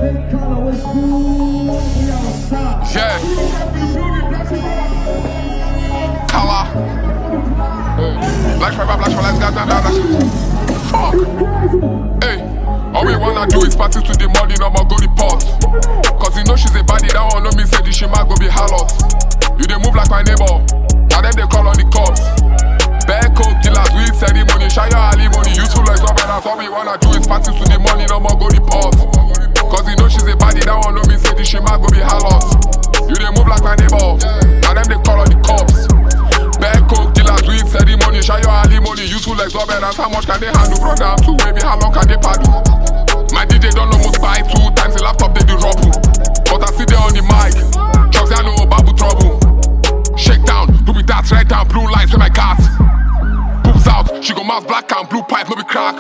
Yeah. Color. Black forever, black for life, fuck. Hey, all we wanna do is party to the money, no more go report. Cause you know she's a baddie, that one know me say the she might go be harlot. You dey move like my neighbor, now them they call on the cops. Bad coke dealers, weed ceremony, shy your alimony, useful like something else. All we wanna do is party to the money, no more go report. Cause you know she's a baddie, that one know me say the she might go be harlot. You dey move like my neighbor, now them they call on the cops. Bad coke dealers, weed ceremony, shy your alimony, useful like something else. How much can they handle, brother? I'm too wavy, how long can they paddle? My DJ don't almost buy 2 times the laptop they do rubble. But I sit there on the mic, Chucks I know babu trouble. Shake down, do be that right down, blue lights with my gas. Poops out, she go mouth black and blue pipe, no be crack.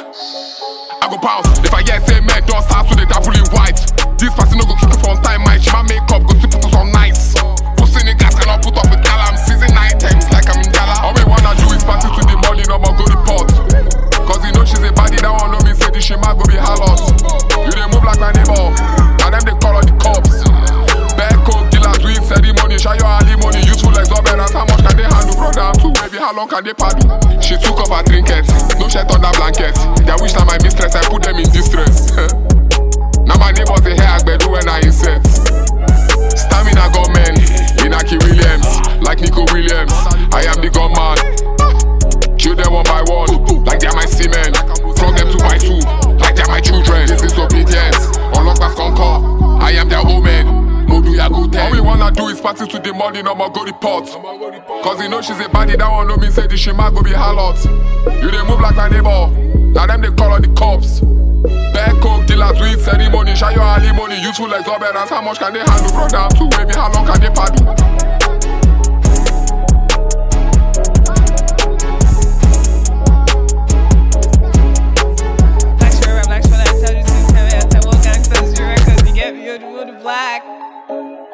I go bounce, if I hear say man, don't start to the double in white. This person no go keep it on time, my shima makeup go see focus on nice. Pussy niggas cannot put up with gala, I'm season 9 times like I'm in gala. All we wanna do is party to the money, no more go report. Cause you know she's a baddie, that one know me say the shima go be harlot. You dey move like my neighbor, and them they call on the cops. Bad coke dealers, weed ceremony, shy your alimony, useful like Zoberas. How much can they handle, brother? I'm too wavy, how long can they paddle? She took off her trinkets, no shirt on that blanket. They wish that my mistress, I put them in distress. Now my neighbors they hear Agbedu when I insert. Stamina gunmen, Inaki Williams, like Nico Williams. I am the gunman. Kill them one by one, like they're my semen. Frog them 2 by 2, like they're my children. This is obedience, unlock my conquer. I am their woman, Modu Yagute. All we wanna do is party to the money, no more go report. Cause you know she's a baddie, that one know me say the shima go be harlot. You dey move like my neighbor, now them they call on the cops. Bad coke dealers, weed ceremony, shy your alimony, useful like Zoberas. How much can they handle, brother? I'm too wavy, how long can they paddle? Black, tell you to tell me, I tell what gangsters you record, you get me, you're the black.